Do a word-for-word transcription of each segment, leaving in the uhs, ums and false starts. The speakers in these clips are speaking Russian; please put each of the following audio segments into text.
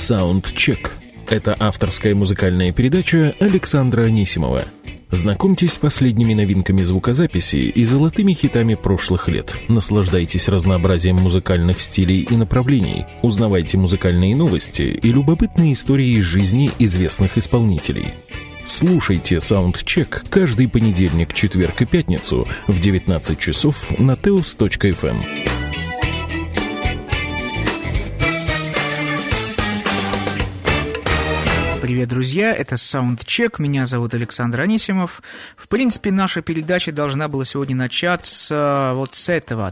Саундчек. Это авторская музыкальная передача Александра Анисимова. Знакомьтесь с последними новинками звукозаписи и золотыми хитами прошлых лет. Наслаждайтесь разнообразием музыкальных стилей и направлений. Узнавайте музыкальные новости и любопытные истории из жизни известных исполнителей. Слушайте Саундчек каждый понедельник, четверг и пятницу в девятнадцать часов на теос точка эф эм. Привет, друзья, это Саундчек, меня зовут Александр Анисимов. В принципе, наша передача должна была сегодня начаться вот с этого.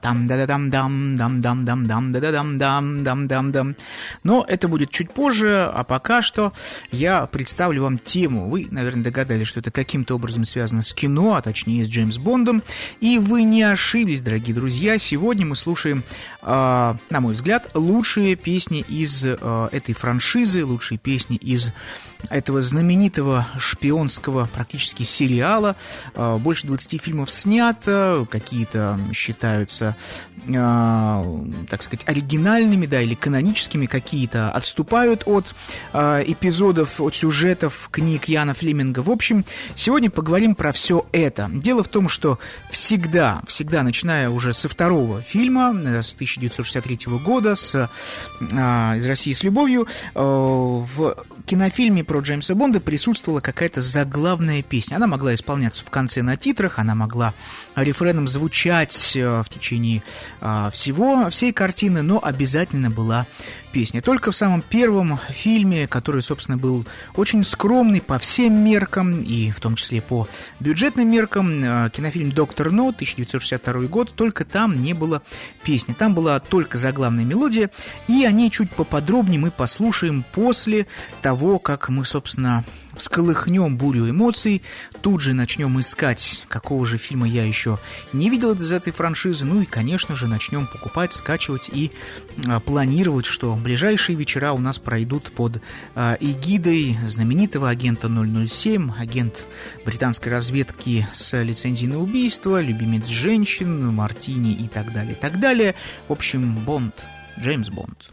Там-да-да-дам-дам-дам-дам-дам-дам-дам-дам-дам-дам. Но это будет чуть позже, а пока что я представлю вам тему. Вы, наверное, догадались, что это каким-то образом связано с кино, а точнее с Джеймс Бондом. И вы не ошиблись, дорогие друзья. Сегодня мы слушаем, э, на мой взгляд, лучшие песни из э, этой франшизы, лучшие песни из этого знаменитого шпионского практически сериала. Больше двадцати фильмов снято, какие-то считаются, так сказать, оригинальными, да, или каноническими, какие-то отступают от эпизодов, от сюжетов книг Яна Флеминга. В общем, сегодня поговорим про все это. Дело в том, что всегда, всегда, начиная уже со второго фильма, с тысяча девятьсот шестьдесят третьего года, с «Из России с любовью», в кинофильме про Джеймса Бонда присутствовала какая-то заглавная песня. Она могла исполняться в конце на титрах, она могла рефреном звучать в течение всего, всей картины, но обязательно была песня. Только в самом первом фильме, который, собственно, был очень скромный по всем меркам, и в том числе по бюджетным меркам, кинофильм «Доктор Но», тысяча девятьсот шестьдесят второй год, только там не было песни. Там была только заглавная мелодия, и о ней чуть поподробнее мы послушаем после того, как мы, собственно, всколыхнем бурю эмоций, тут же начнем искать, какого же фильма я еще не видел из этой франшизы, ну и, конечно же, начнем покупать, скачивать и а, планировать, что ближайшие вечера у нас пройдут под а, эгидой знаменитого агента ноль ноль семь, агент британской разведки с лицензией на убийство, любимец женщин, мартини и так далее, и так далее. В общем, Бонд, Джеймс Бонд.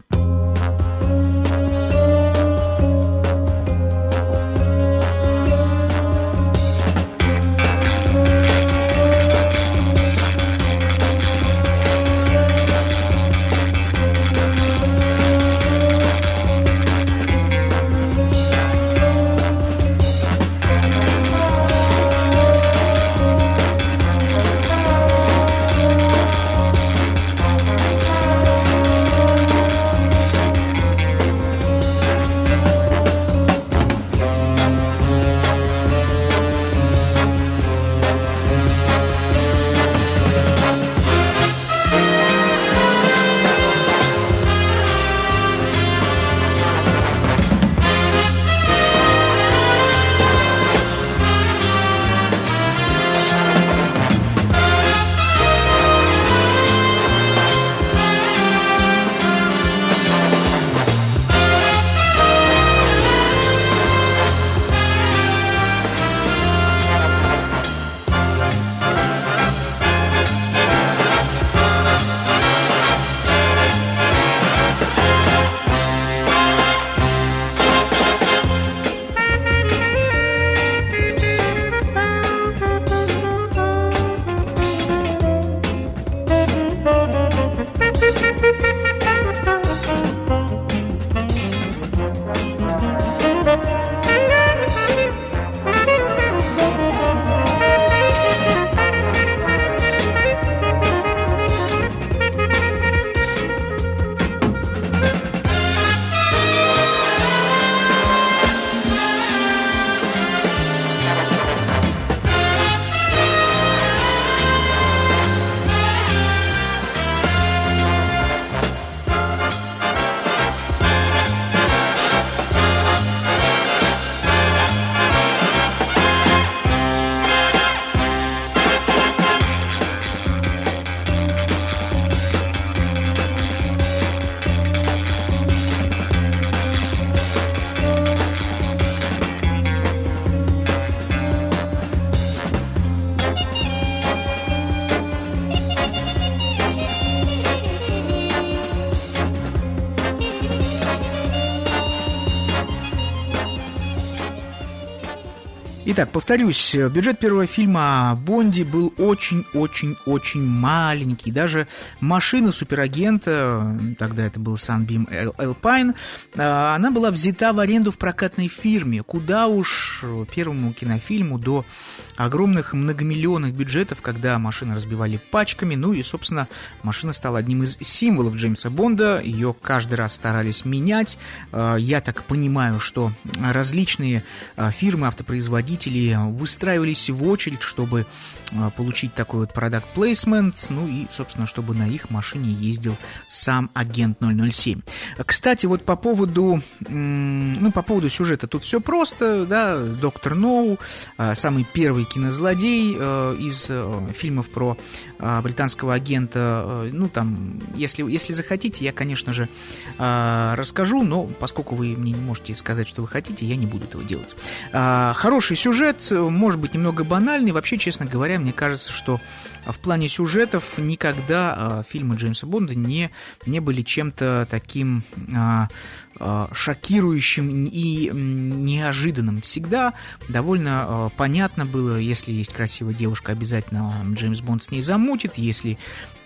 Итак, повторюсь, бюджет первого фильма о Бонде был очень-очень-очень маленький. Даже машина суперагента, тогда это был Sunbeam Alpine, она была взята в аренду в прокатной фирме. Куда уж первому кинофильму до огромных многомиллионных бюджетов, когда машины разбивали пачками. Ну и, собственно, машина стала одним из символов Джеймса Бонда. Ее каждый раз старались менять. Я так понимаю, что различные фирмы, автопроизводители выстраивались в очередь, чтобы получить такой вот product placement, ну и, собственно, чтобы на их машине ездил сам агент ноль ноль семь. Кстати, вот по поводу, ну, по поводу сюжета тут все просто, да, доктор Ноу, самый первый кинозлодей из фильмов про британского агента, ну, там, если, если захотите, я, конечно же, расскажу, но поскольку вы мне не можете сказать, что вы хотите, я не буду этого делать. Хороший сюжет, может быть, немного банальный, вообще, честно говоря, мне кажется, что в плане сюжетов никогда э, фильмы Джеймса Бонда не, не были чем-то таким э, э, шокирующим и неожиданным. Всегда довольно э, понятно было, если есть красивая девушка, обязательно Джеймс Бонд с ней замутит, если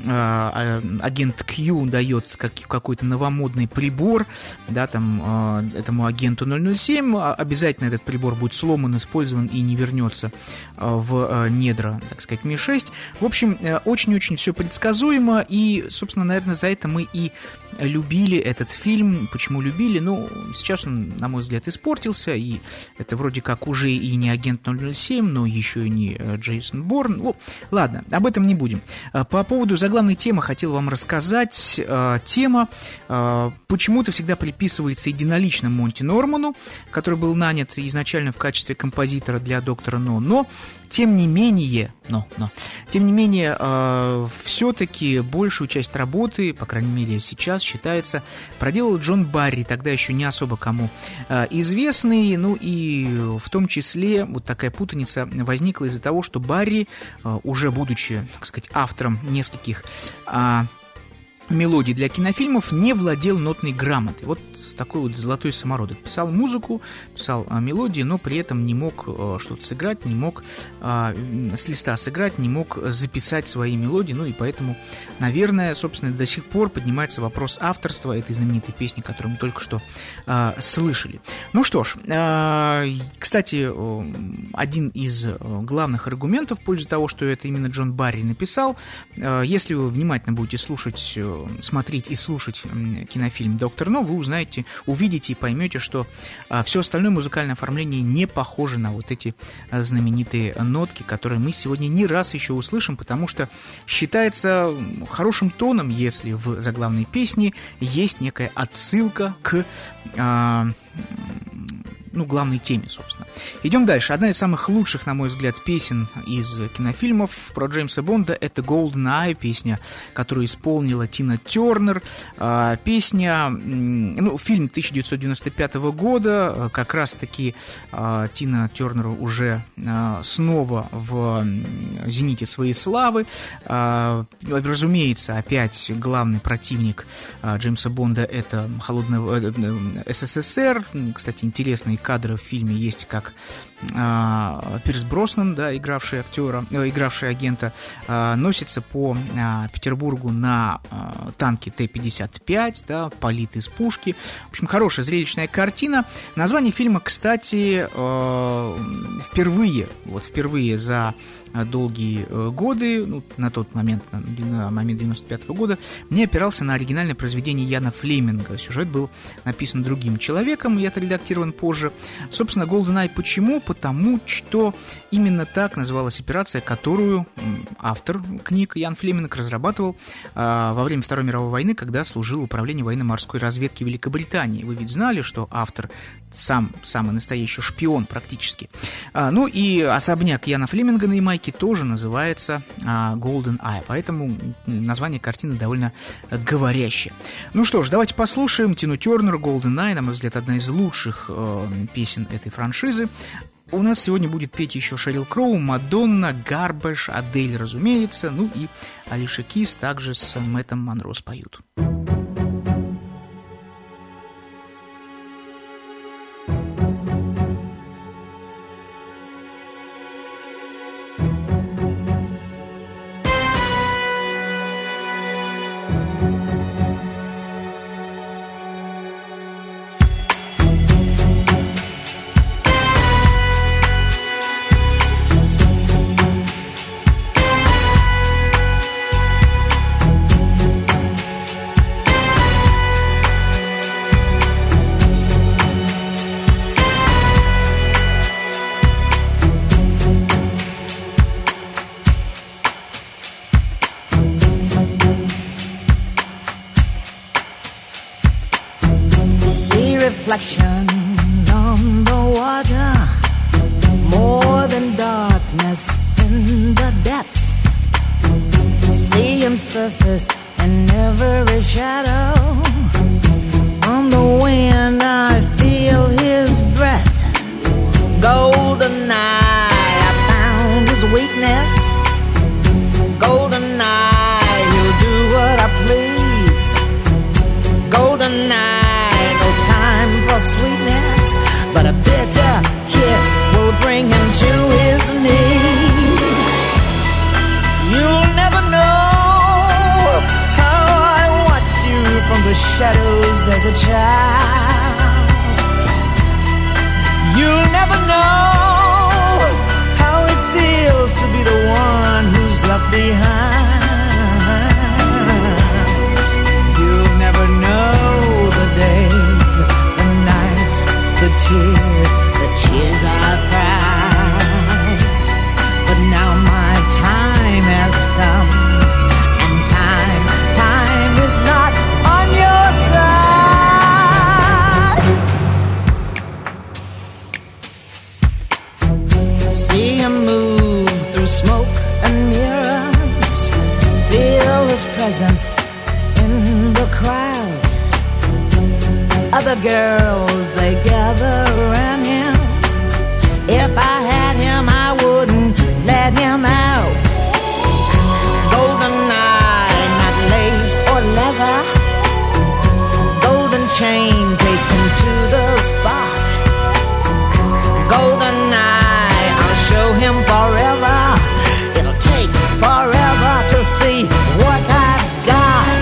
э, агент Q дает как, какой-то новомодный прибор, да, там, э, этому агенту ноль ноль семь, обязательно этот прибор будет сломан, использован и не вернется э, в э, недра, так сказать, Ми шесть. В общем, очень-очень все предсказуемо, и, собственно, наверное, за это мы и любили этот фильм. Почему любили? Ну, сейчас он, на мой взгляд, испортился, и это вроде как уже и не агент ноль ноль семь, но еще и не Джейсон Борн. Ну, ладно, об этом не будем. По поводу заглавной темы хотел вам рассказать. Тема почему-то всегда приписывается единолично Монти Норману, который был нанят изначально в качестве композитора для доктора Но, но Тем не менее, но, но, тем не менее, э, все-таки большую часть работы, по крайней мере сейчас, считается, проделал Джон Барри, тогда еще не особо кому э, известный, ну и в том числе вот такая путаница возникла из-за того, что Барри, э, уже будучи, так сказать, автором нескольких э, мелодий для кинофильмов, не владел нотной грамотой. Вот такой вот золотой самородок. Писал музыку, писал а, мелодии, но при этом не мог а, что-то сыграть, не мог а, с листа сыграть, не мог записать свои мелодии, ну и поэтому, наверное, собственно, до сих пор поднимается вопрос авторства этой знаменитой песни, которую мы только что а, слышали. Ну что ж, а, кстати, один из главных аргументов в пользу того, что это именно Джон Барри написал, а, если вы внимательно будете слушать, смотреть и слушать кинофильм «Доктор Но», вы узнаете, увидите и поймете, что а, все остальное музыкальное оформление не похоже на вот эти а, знаменитые нотки, которые мы сегодня не раз еще услышим, потому что считается хорошим тоном, если в заглавной песне есть некая отсылка к а, ну, главной теме, собственно. Идем дальше. Одна из самых лучших, на мой взгляд, песен из кинофильмов про Джеймса Бонда — это GoldenEye, песня, которую исполнила Тина Тернер. А, песня, ну, фильм тысяча девятьсот девяносто пятого года, как раз-таки а, Тина Тернер уже а, снова в зените своей славы. А, разумеется, опять главный противник а, Джеймса Бонда — это холодного э, СССР. Кстати, интересные кадры в фильме есть, как а, Пирс Броснан, да, игравший актера, э, игравший агента, а, носится по а, Петербургу на а, танке Т пятьдесят пять, да, палит из пушки. В общем, хорошая зрелищная картина. Название фильма, кстати, э, впервые, вот впервые за долгие годы, ну, на тот момент, на, на момент девяносто пятого года, не опирался на оригинальное произведение Яна Флеминга. Сюжет был написан другим человеком, и это редактирован позже. Собственно, GoldenEye почему? Потому что именно так называлась операция, которую автор книг Ян Флеминг разрабатывал а, во время Второй мировой войны, когда служил в управлении военно-морской разведки Великобритании. Вы ведь знали, что автор сам самый настоящий шпион практически. А, ну и особняк Яна Флеминга на Ямайке тоже называется а, GoldenEye, поэтому название картины довольно говорящее. Ну что ж, давайте послушаем Тину Тернер, GoldenEye, на мой взгляд, одна из лучших э, песен этой франшизы. У нас сегодня будет петь еще Шерил Кроу, Мадонна, Гарбэш, Адель, разумеется, ну и Алиша Кис также с Мэттом Монро споют. reflections on the water, more than darkness in the depths. See him surface in every shadow. On the wind I feel his breath. Golden eye, I found his weakness. Golden eye, he'll do what I please. Golden eye, no time for sweetness, but a bitter kiss will bring him to his knees. You'll never know how I watched you from the shadows as a child. You'll never know how it feels to be the one who's left behind. You'll never know the days, the nights, the tears, the tears I've cried. But now my time has come, and time, time is not on your side. See him move through smoke and mirrors, feel his presence in the crowd. Other girls, they gather around him. If I had him, I wouldn't let him out. Golden eye, not lace or leather. Golden chain taken to the spot. Golden eye, I'll show him forever. It'll take forever to see what I've got.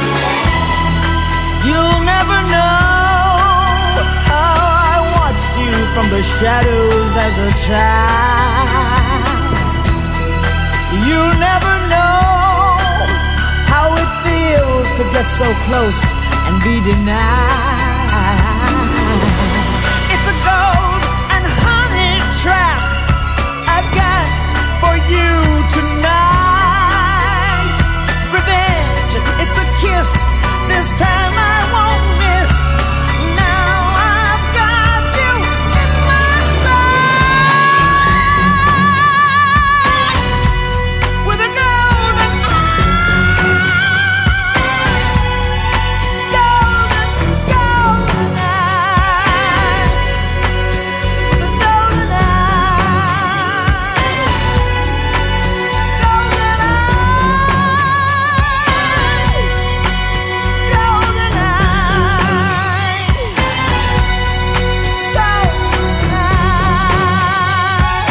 You'll never know how I watched you from the shadows as a child. You'll never know how it feels to get so close and be denied. It's a gold and honey trap I got for you tonight. Revenge, it's a kiss. This time I won't miss. Now I've got you in my sight. With a golden eye. Golden, golden eye. With a golden eye. Golden eye. Golden eye, golden eye,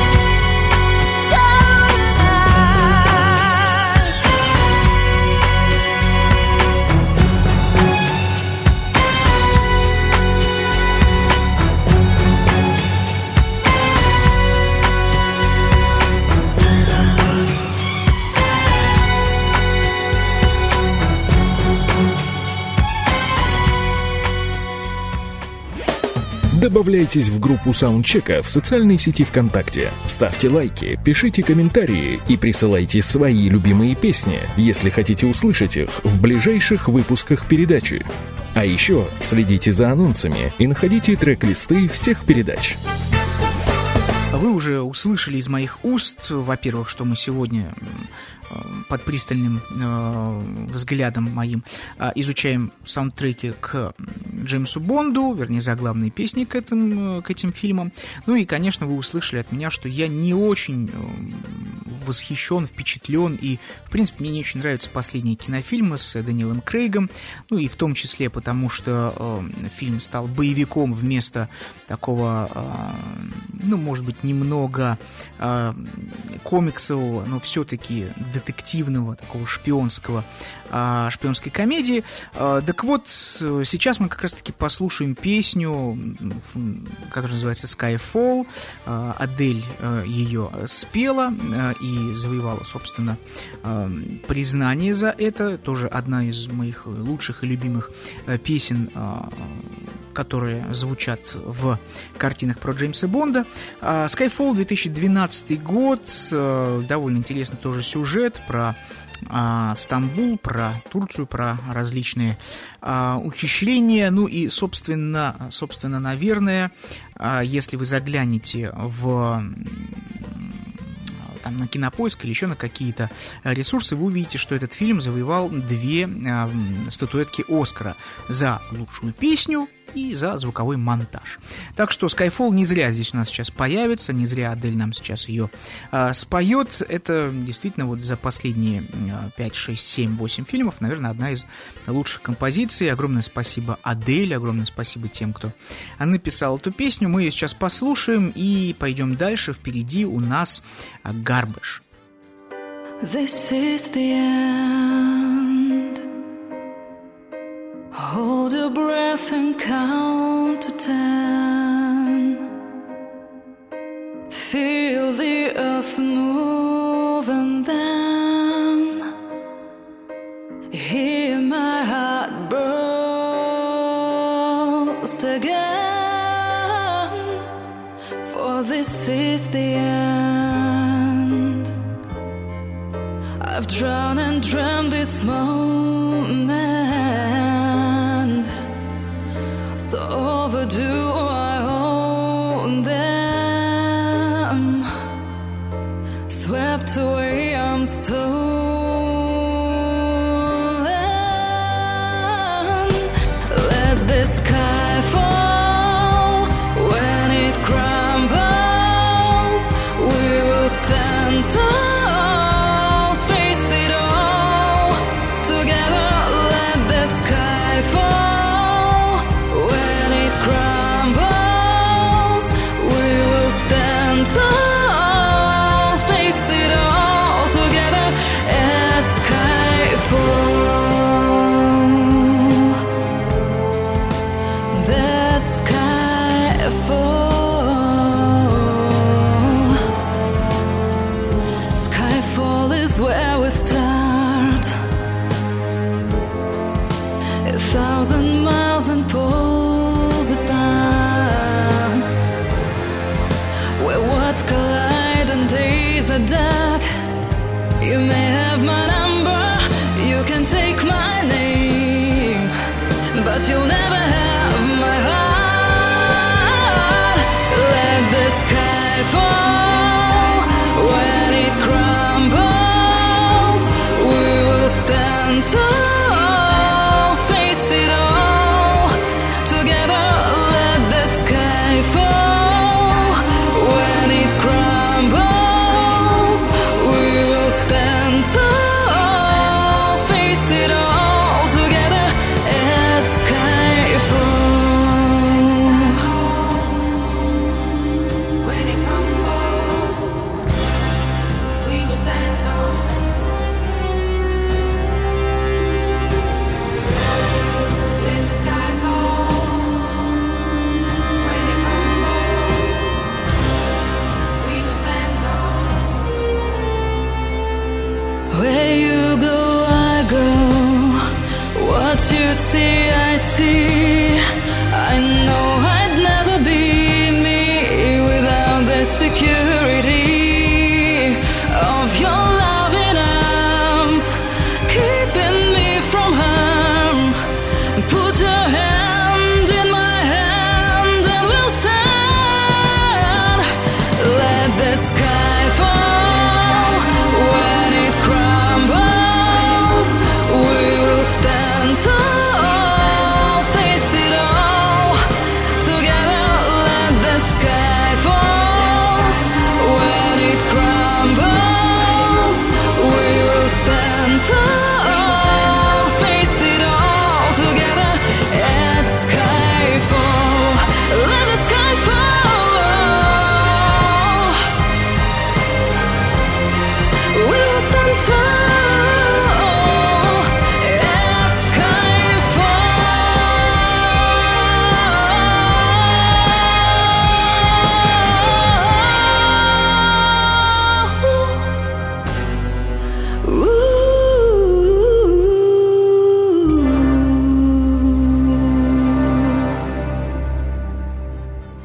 Добавляйтесь в группу саундчека в социальной сети ВКонтакте. Ставьте лайки, пишите комментарии и присылайте свои любимые песни, если хотите услышать их в ближайших выпусках передачи. А еще следите за анонсами и находите трек-листы всех передач. Вы уже услышали из моих уст, во-первых, что мы сегодня под пристальным э, взглядом моим э, изучаем саундтреки к Джеймсу Бонду, вернее, заглавные песни к этим, к этим фильмам. Ну и, конечно, вы услышали от меня, что я не очень восхищен, впечатлен, и, в принципе, мне не очень нравятся последние кинофильмы с Дэниелом Крейгом, ну и в том числе потому, что э, фильм стал боевиком вместо такого, э, ну, может быть, немного э, комиксового, но все-таки детективного, такого шпионского, э, шпионской комедии. Э, так вот, сейчас мы как раз-таки послушаем песню, которая называется Skyfall. Э, Адель э, ее спела э, и завоевала, собственно, э, признание за это. Тоже одна из моих лучших и любимых э, песен, э, которые звучат в картинах про Джеймса Бонда. Skyfall, две тысячи двенадцатый год, довольно интересный тоже сюжет про а, Стамбул, про Турцию, про различные а, ухищрения. Ну и, собственно, собственно, наверное, а, если вы заглянете в... там, на Кинопоиск или еще на какие-то ресурсы, вы увидите, что этот фильм завоевал две э, статуэтки Оскара за лучшую песню и за звуковой монтаж. Так что Skyfall не зря здесь у нас сейчас появится, не зря Адель нам сейчас ее э, споет. Это действительно вот за последние э, пять, шесть, семь, восемь фильмов, наверное, одна из лучших композиций. Огромное спасибо Адель, огромное спасибо тем, кто написал эту песню. Мы ее сейчас послушаем и пойдем дальше. Впереди у нас Garbage. This is the end. Hold your breath and count to ten. Feel the earth move and then hear my heart burst again. For this is the end. I've drowned and dreamt this moment. So overdue, I own them. Swept away, I'm stolen. Let the sky fall. When it crumbles, we will stand tall. Face it all together. Let the sky fall. Tall, face it all together at Skyfall. That Skyfall. Skyfall is where we start. A thousand miles and poles apart. Where words collide and days are dark. You may have my number, you can take my name, but you'll never have my heart. Let the sky fall. When it crumbles, we will stand tall. Face it all together. Let the sky fall. When it crumbles, we will stand tall. Face it all together at Skyfall.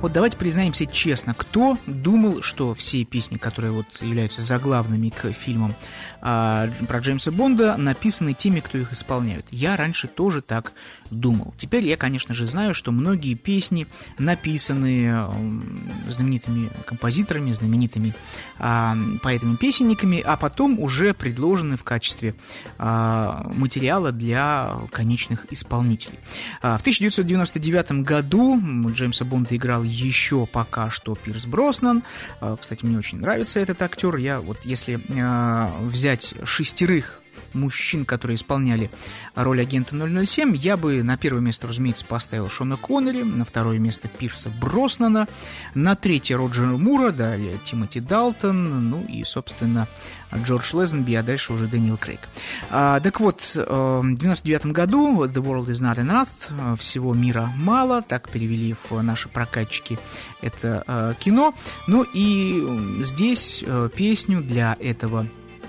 Вот давайте признаемся честно, кто думал, что все песни, которые вот являются заглавными к фильмам а, про Джеймса Бонда, написаны теми, кто их исполняет? Я раньше тоже так думал. Теперь я, конечно же, знаю, что многие песни написаны э, знаменитыми композиторами, знаменитыми э, поэтами-песенниками, а потом уже предложены в качестве э, материала для конечных исполнителей. Э, в тысяча девятьсот девяносто девятом году Джеймса Бонда играл еще пока что Пирс Броснан. Э, кстати, мне очень нравится этот актер. Я вот, если э, взять шестерых мужчин, которые исполняли роль агента ноль ноль семь, я бы на первое место, разумеется, поставил Шона Коннери, на второе место Пирса Броснана, на третье Роджера Мура, далее Тимоти Далтон, ну и, собственно, Джордж Лэзенби, а дальше уже Дэниел Крейг. А, так вот, в девяносто девятом году The World is not enough, всего мира мало, так перевели в наши прокатчики это а, кино. Ну и здесь а, песню для этого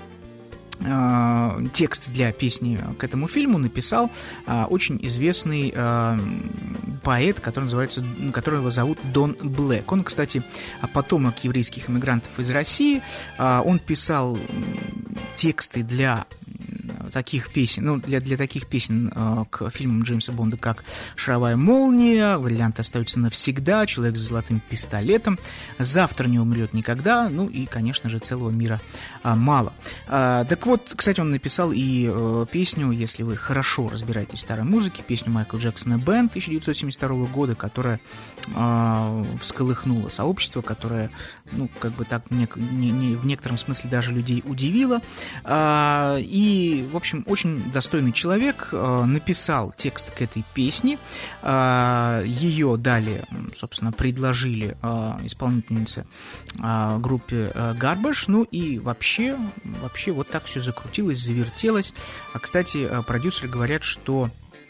текст для песни к этому фильму написал а, очень известный а, поэт, который называется, которого зовут Дон Блэк. Он, кстати, потомок еврейских иммигрантов из России. А, он писал тексты для таких песен, ну, для, для таких песен э, к фильмам Джеймса Бонда, как «Шаровая молния», «Бриллианты остаются навсегда», «Человек с золотым пистолетом», «Завтра не умрет никогда», ну и, конечно же, «Целого мира э, мало». Э, так вот, кстати, он написал и э, песню, если вы хорошо разбираетесь в старой музыке, песню Майкла Джексона «Бен» тысяча девятьсот семьдесят второго года, которая э, всколыхнула сообщество, которое, ну, как бы так, не, не, не, в некотором смысле даже людей удивило. Э, и, в общем, очень достойный человек, э, написал текст к этой песне, э, ее далее, собственно, предложили э, исполнительнице э, группе э, Garbage, ну и вообще, вообще вот так все закрутилось, завертелось. А, кстати, э, продюсеры говорят, что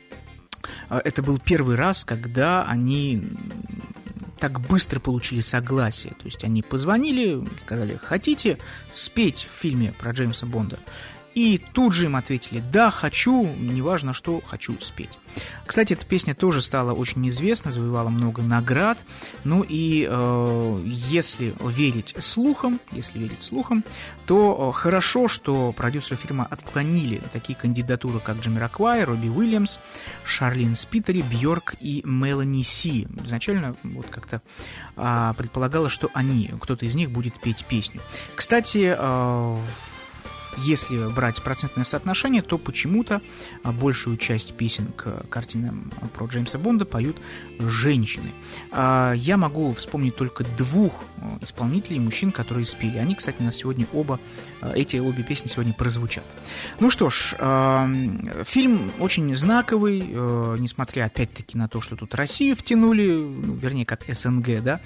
э, это был первый раз, когда они так быстро получили согласие, то есть они позвонили, сказали: хотите спеть в фильме про Джеймса Бонда? И тут же им ответили: да, хочу, неважно что, хочу спеть. Кстати, эта песня тоже стала очень известна, завоевала много наград. Ну и э, если верить слухам, если верить слухам, то хорошо, что продюсеры фильма отклонили такие кандидатуры, как Джамироквай, Робби Уильямс, Шарлин Спитери, Бьорк и Мелани Си. Изначально вот как-то э, предполагалось, что они, кто-то из них будет петь песню. Кстати, э, если брать процентное соотношение, то почему-то большую часть песен к картинам про Джеймса Бонда поют женщины. Я могу вспомнить только двух исполнителей, мужчин, которые спели. Они, кстати, у нас сегодня оба, эти обе песни сегодня прозвучат. Ну что ж, фильм очень знаковый, несмотря опять-таки на то, что тут Россию втянули, ну, вернее, как СНГ, да,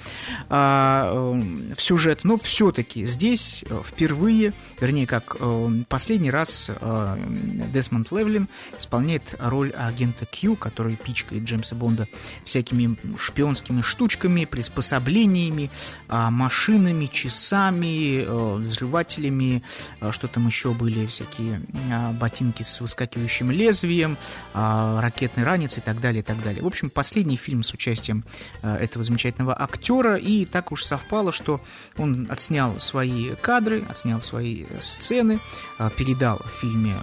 в сюжет, но все-таки здесь впервые, вернее, как последний раз Десмонд Левлин исполняет роль агента Q, который пичкает Джеймса Бонда всякими шпионскими штучками, приспособлениями, машинами, часами, взрывателями, что там еще были, всякие ботинки с выскакивающим лезвием, ракетный ранец и так далее, и так далее. В общем, последний фильм с участием этого замечательного актера, и так уж совпало, что он отснял свои кадры, отснял свои сцены, передал в фильме,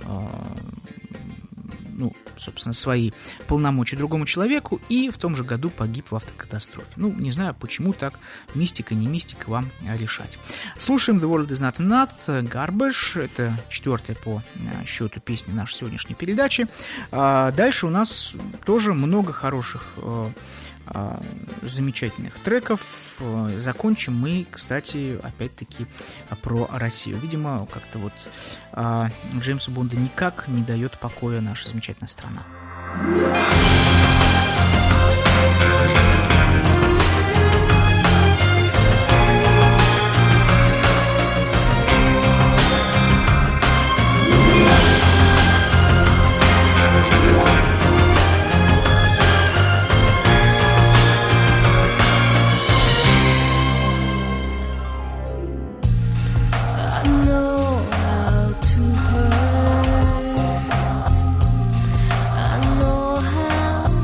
ну, собственно, свои полномочия другому человеку, и в том же году погиб в автокатастрофе. Ну, не знаю, почему так, мистика, не мистика, вам решать. Слушаем The World is not enough, Garbage, это четвертая по счету песня нашей сегодняшней передачи. Дальше у нас тоже много хороших, замечательных треков. Закончим мы, кстати, опять-таки про Россию. Видимо, как-то вот а, Джеймсу Бонду никак не дает покоя наша замечательная страна. I know how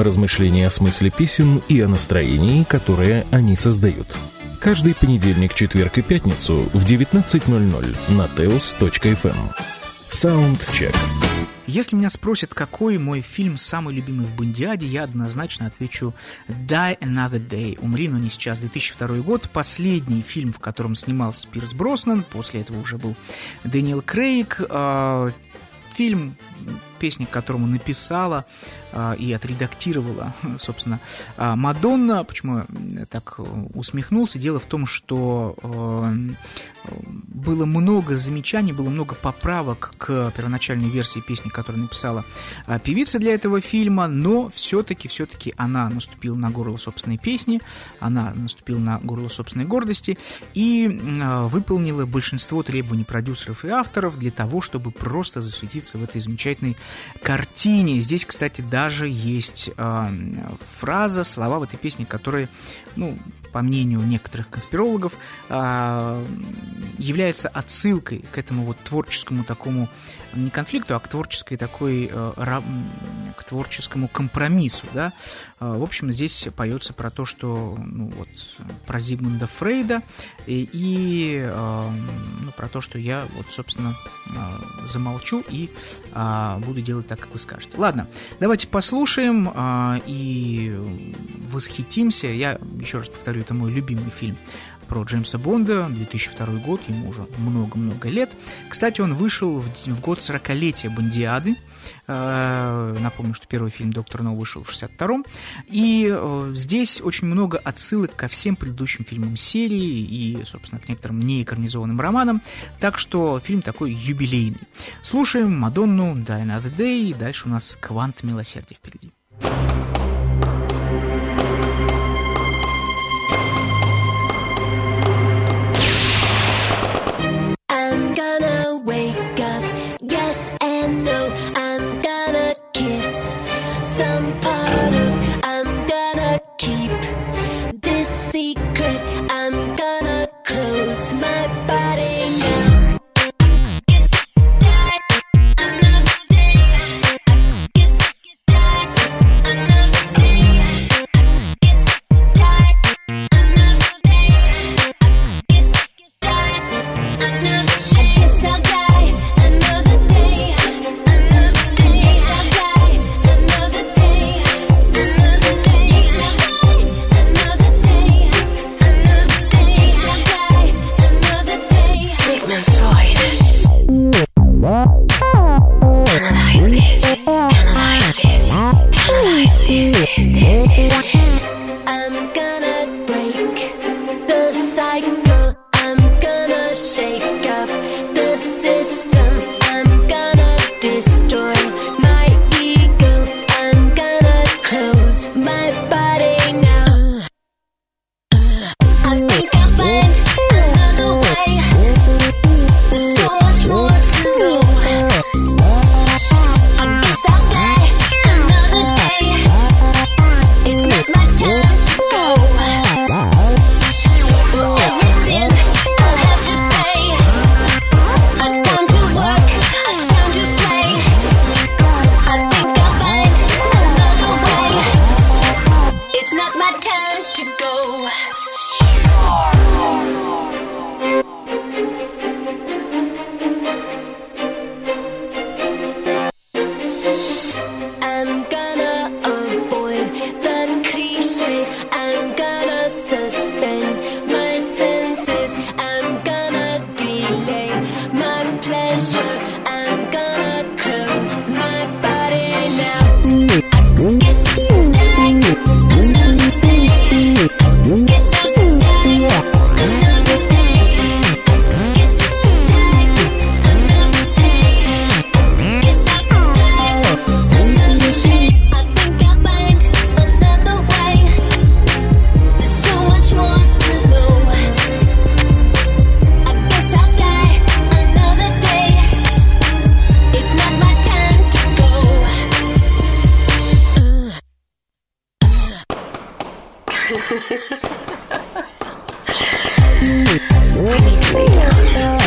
размышления о смысле песен и о настроении, которое они создают. Каждый понедельник, четверг и пятницу в девятнадцать ноль ноль на теос точка эф эм. Саундчек. Если меня спросят, какой мой фильм самый любимый в Бондиаде, я однозначно отвечу «Die Another Day», «Умри, но не сейчас», две тысячи второй год, последний фильм, в котором снимался Пирс Броснан, после этого уже был Дэниел Крейг. Фильм, песни к которому написала и отредактировала, собственно, Мадонна. Почему я так усмехнулся? Дело в том, что было много замечаний, было много поправок к первоначальной версии песни, которую написала певица для этого фильма, но все-таки, все-таки она наступила на горло собственной песни, она наступила на горло собственной гордости и выполнила большинство требований продюсеров и авторов для того, чтобы просто засветиться в этой замечательной картине. Здесь, кстати, даже есть фраза, слова в этой песне, которые, ну, по мнению некоторых конспирологов, является отсылкой к этому вот творческому такому, не конфликту, а к творческой такой, к творческому компромиссу, да. В общем, здесь поется про то, что, ну, вот, про Зигмунда Фрейда и, и ну, про то, что я, вот, собственно, замолчу и буду делать так, как вы скажете. Ладно, давайте послушаем и восхитимся. Я, еще раз повторю, это мой любимый фильм про Джеймса Бонда, две тысячи второй год, ему уже много-много лет. Кстати, он вышел в, в год сорокалетия Бондиады. Э, напомню, что первый фильм «Доктор No» вышел в шестьдесят втором. И э, здесь очень много отсылок ко всем предыдущим фильмам серии и, собственно, к некоторым неэкранизованным романам. Так что фильм такой юбилейный. Слушаем Мадонну «Die Another Day», и дальше у нас «Квант милосердия» впереди. I'm gonna wake up, yes and no. I'm gonna kiss some part of. I'm gonna keep this secret. I'm gonna close my body now. Kiss, die, another day. Kiss, die, another day. Kiss, die, another day. Kiss, die, another. Guess I'll die another day, another day. Guess I'll die another day, another day. Guess I'll die another day, another day. Guess I'll die another day. Sigmund Freud. Analyze this, analyze this, analyze this, this, this, this. I'm gonna break the cycle. I'm gonna shake up the system. I'm gonna destroy my ego. I'm gonna close my body now. I think I'll find another way. There's so much more to know. I guess I'll die another day. It's not my time to go. For every sin I'll have to pay. A time to work, a time to play. I think I'll find another way. It's not my time to go. I'm gonna avoid the cliche. I'm gonna suspend my senses. I'm gonna delay my pleasure. I'm gonna close my body now. I guess I'll die another day. I guess I'll die another day. I guess I'll die another day. I guess I'll die another day. I think I'll find another way. There's so much more to know. I guess I'll die another day. It's not my time to go. We need to lay down.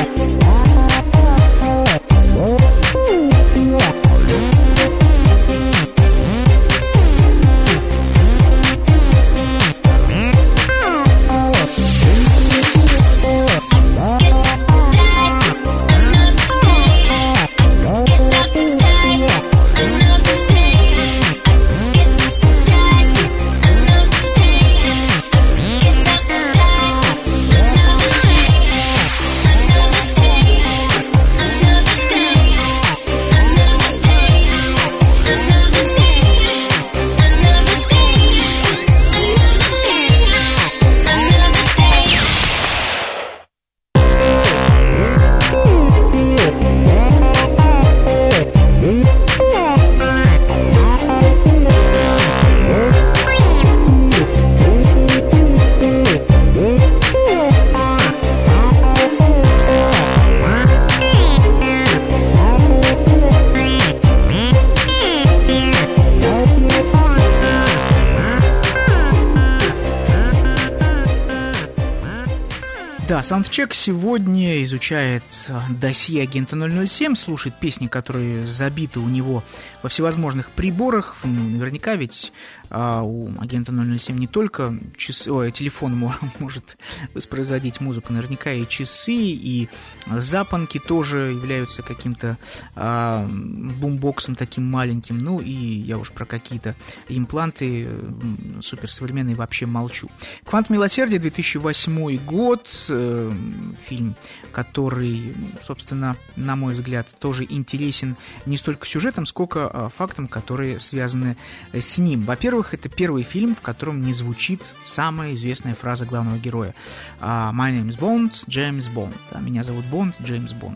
Да, саундчек сегодня изучает досье агента ноль ноль семь, слушает песни, которые забиты у него во всевозможных приборах. Ну, наверняка ведь а, у агента ноль ноль семь не только часы, ой, телефон может воспроизводить музыку, наверняка и часы, и запонки тоже являются каким-то а, бумбоксом таким маленьким. Ну и я уж про какие-то импланты суперсовременные вообще молчу. «Квант милосердия», две тысячи восьмой год, э, фильм, который, собственно, на мой взгляд, тоже интересен не столько сюжетом, сколько э, фактом, которые связаны с ним. Во-первых, это первый фильм, в котором не звучит самая известная фраза главного героя. «My name is Bond, Джеймс Бонд». «Меня зовут Бонд, Джеймс Бонд».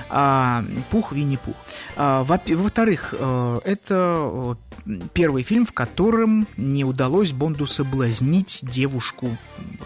Пух, Винни-Пух. Во-вторых, э, это первый фильм, в котором не удалось Бонду соблазнить девушку,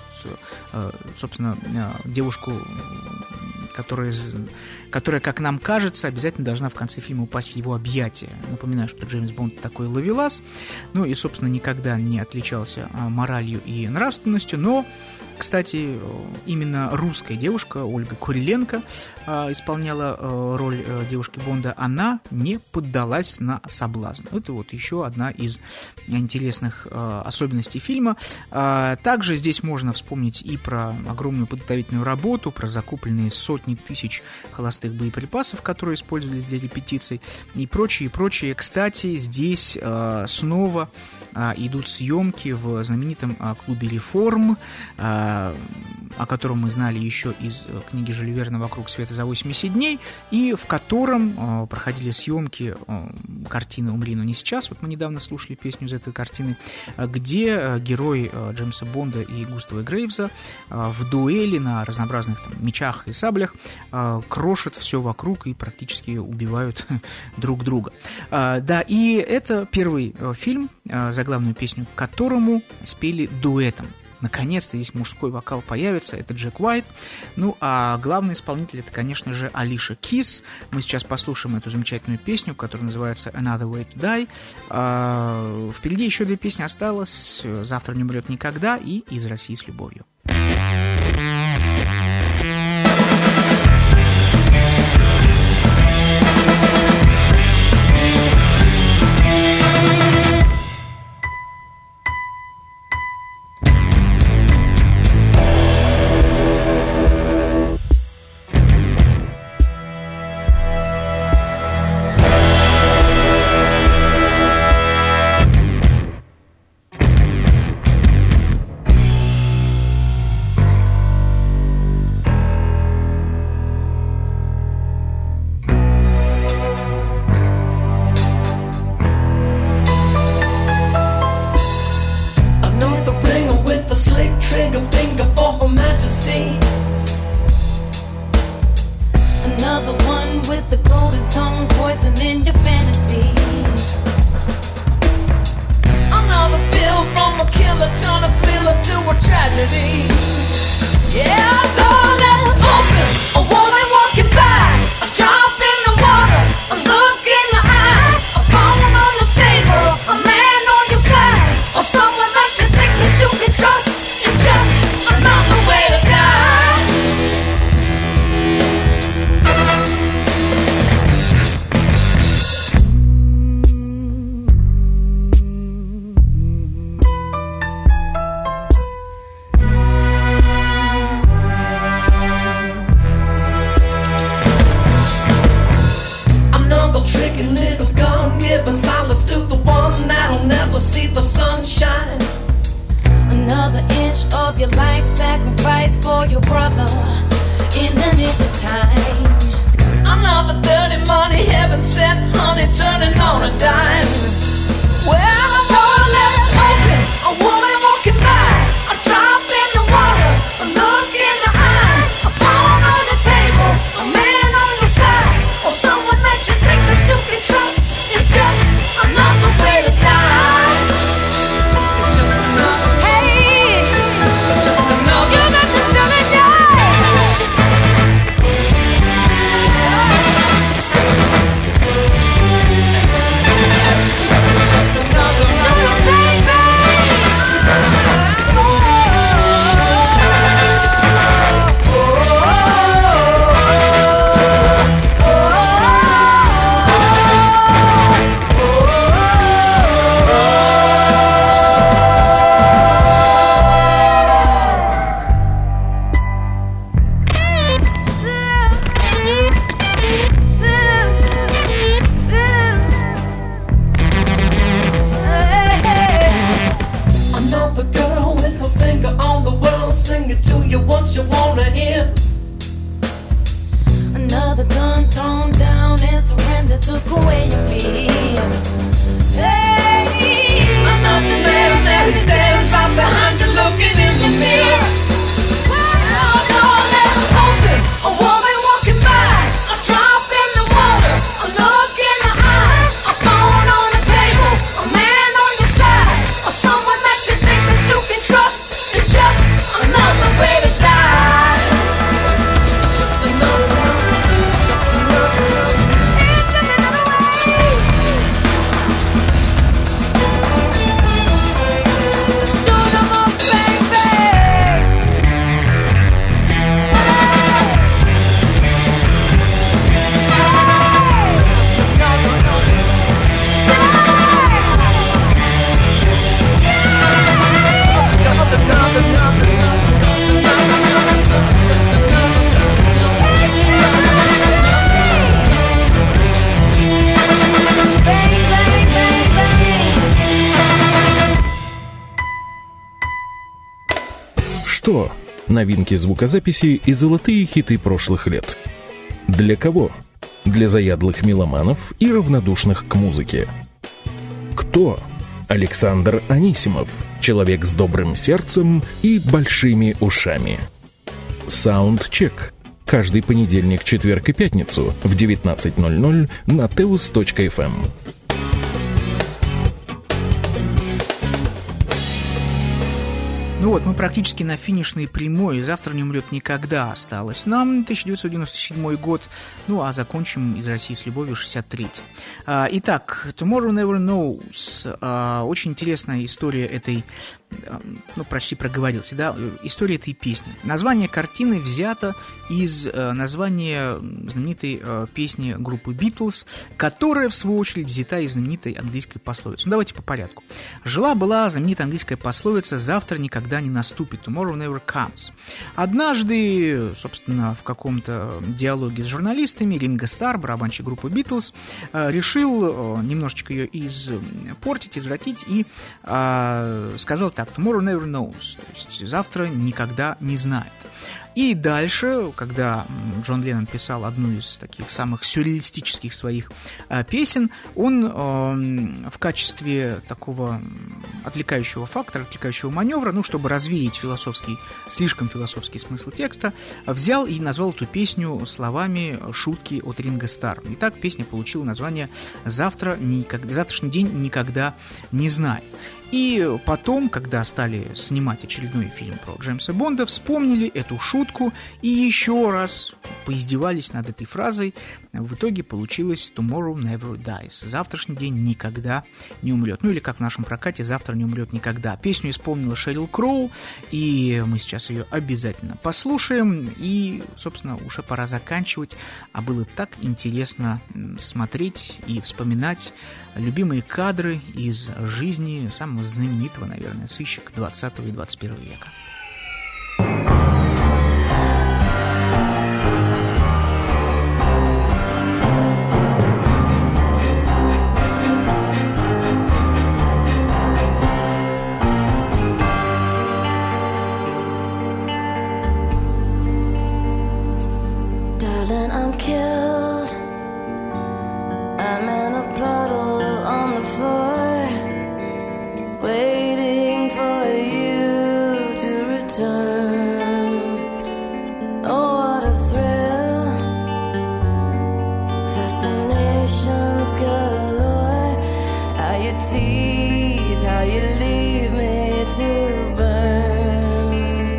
собственно, девушку, которая, которая, как нам кажется, обязательно должна в конце фильма упасть в его объятия. Напоминаю, что Джеймс Бонд такой ловелас, ну и, собственно, никогда не отличался моралью и нравственностью, но, кстати, именно русская девушка Ольга Куриленко э, исполняла э, роль э, девушки Бонда. Она не поддалась на соблазн. Это вот еще одна из интересных э, особенностей фильма. Э, также здесь можно вспомнить и про огромную подготовительную работу, про закупленные сотни тысяч холостых боеприпасов, которые использовались для репетиций, и прочее, и прочее. Кстати, здесь э, снова э, идут съемки в знаменитом э, клубе «Реформ», э, о котором мы знали еще из книги Жюля Верна «Вокруг света за восемьдесят дней», и в котором э, проходили съемки э, картины «Умри, но не сейчас». Вот мы недавно слушали песню из этой картины, где э, герой э, Джеймса Бонда и Густава Грейвза э, в дуэли на разнообразных там, мечах и саблях э, крошат все вокруг и практически убивают друг друга. Э, да, и это первый э, фильм, э, заглавную песню к которому спели дуэтом. Наконец-то здесь мужской вокал появится, это Джек Уайт. Ну, а главный исполнитель — это, конечно же, Алиша Кис. Мы сейчас послушаем эту замечательную песню, которая называется «Another Way to Die». А, впереди еще две песни осталось: «Завтра не умрет никогда» и «Из России с любовью». Hey! Кто? Новинки звукозаписи и золотые хиты прошлых лет. Для кого? Для заядлых меломанов и равнодушных к музыке. Кто? Александр Анисимов, человек с добрым сердцем и большими ушами. Саундчек. Каждый понедельник, четверг и пятницу в девятнадцать ноль ноль на теус точка эф эм. Ну вот, мы практически на финишной прямой. «Завтра не умрет никогда» осталось нам, тысяча девятьсот девяносто седьмой год. Ну, а закончим «Из России с любовью» шестьдесят третий. А, итак, «Tomorrow Never Knows». А, очень интересная история этой... Ну, почти проговорился, да, история этой песни. Название картины взято из э, названия знаменитой э, песни группы Beatles, которая, в свою очередь, взята из знаменитой английской пословицы. Ну, давайте по порядку. Жила-была знаменитая английская пословица «Завтра никогда не наступит», «Tomorrow never comes». Однажды, собственно, в каком-то диалоге с журналистами Ринго Стар, барабанщик группы Beatles, э, решил э, немножечко ее испортить, извратить и э, сказал так: «Tomorrow never knows», то есть завтра никогда не знает. И дальше, когда Джон Леннон писал одну из таких самых сюрреалистических своих э, песен, он э, в качестве такого отвлекающего фактора, отвлекающего маневра, ну, чтобы развеять философский, слишком философский смысл текста, взял и назвал эту песню словами шутки от Ринго Стар. И так песня получила название «Завтра никогда, «Завтрашний день никогда не знает». И потом, когда стали снимать очередной фильм про Джеймса Бонда, вспомнили эту шутку и еще раз поиздевались над этой фразой. В итоге получилось «Tomorrow never dies». Завтрашний день никогда не умрет. Ну или как в нашем прокате «Завтра не умрет никогда». Песню исполнила Шерил Кроу, и мы сейчас ее обязательно послушаем. И, собственно, уже пора заканчивать. А было так интересно смотреть и вспоминать любимые кадры из жизни самого знаменитого, наверное, сыщика двадцатого и двадцать первого века. Darling, I'm killed. I'm in a puddle on the floor, waiting for you to return. Oh, what a thrill, fascinations galore. How you tease, how you leave me to burn.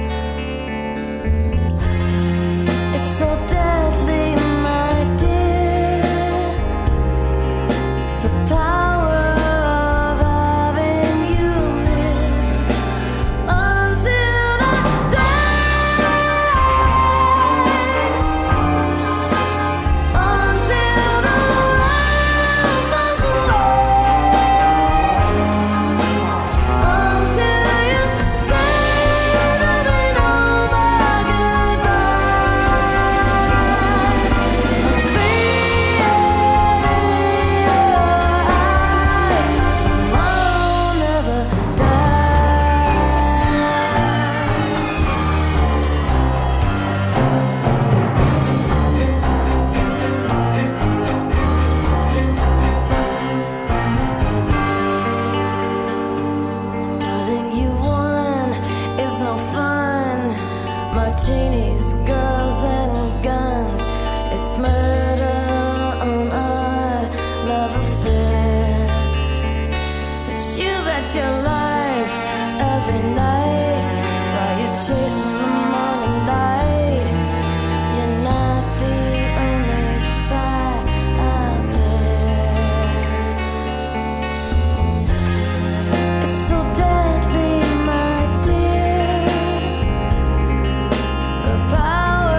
It's so deadly, my dear, the power of having you near until I die, until the world goes away, until you say that we know my goodbyes. I see it in your eyes. Tomorrow never dies. Darling, you won. It's no fun. Martinis, girls, and guns. It's murder on our love affair. But you bet your life every night while you're chasing the morning light. You're not the only spy out there. It's so deadly, my dear, the power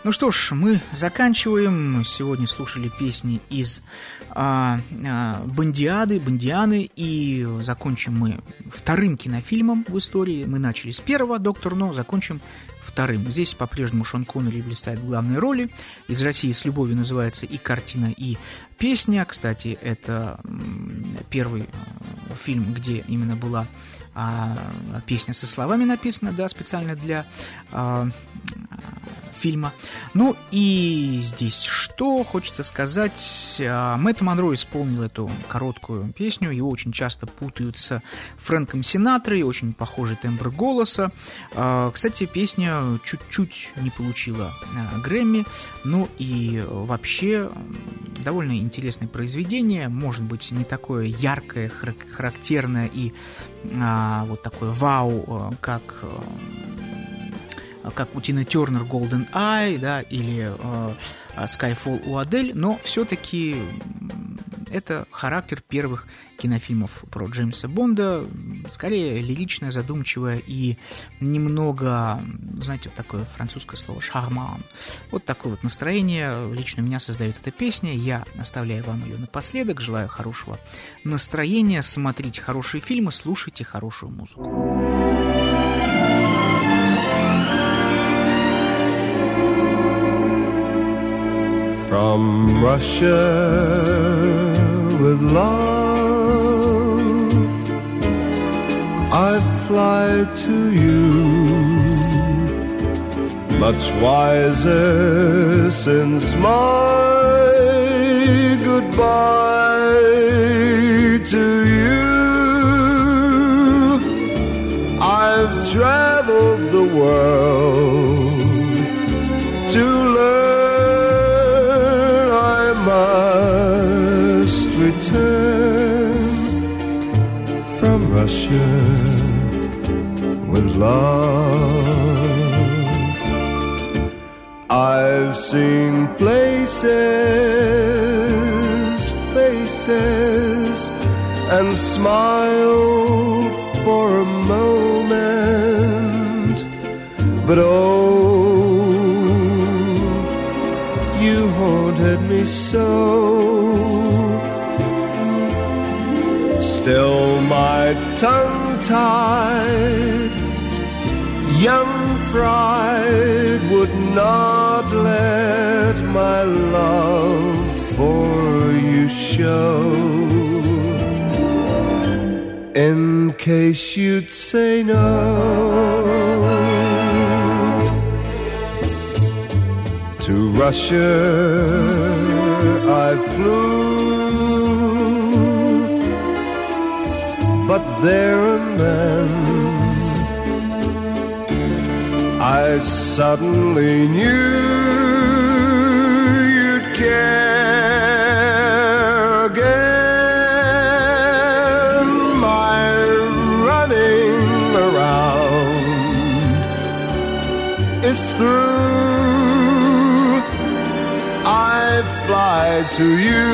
Ну что ж, мы заканчиваем. Сегодня слушали песни из а, а, Бондиады, Бондианы, и закончим мы вторым кинофильмом в истории. Мы начали с первого «Доктор Но», закончим вторым. Здесь по-прежнему Шон Коннери блистает в главной роли. «Из России с любовью» называется и картина, и песня. Кстати, это первый фильм, где именно была а, песня со словами написана, да, специально для а, фильма. Ну и здесь что хочется сказать. Мэтт Монро исполнил эту короткую песню. Его очень часто путают с Фрэнком Синатрой. Очень похожий тембр голоса. Кстати, песня чуть-чуть не получила Грэмми. Ну и вообще довольно интересное произведение. Может быть, не такое яркое, характерное и вот такое вау, как... как у Тины Тернер Golden Eye, да, или э, Skyfall у Адель, но все-таки это характер первых кинофильмов про Джеймса Бонда, скорее лиричное, задумчивое и немного, знаете, вот такое французское слово «шарман». Вот такое вот настроение лично у меня создает эта песня. Я оставляю вам ее напоследок. Желаю хорошего настроения, смотрите хорошие фильмы, слушайте хорошую музыку. From Russia with love, I fly to you, much wiser since my goodbye to you. I've traveled the world to learn must return from Russia with love. I've seen places, faces, and smiled for a moment, but oh, you haunted me so. Still my tongue-tied young pride would not let my love for you show, in case you'd say no. To Russia I flew, but there and then I suddenly knew you'd care again. My running around is through. I fly to you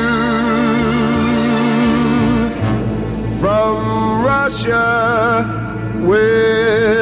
from Russia with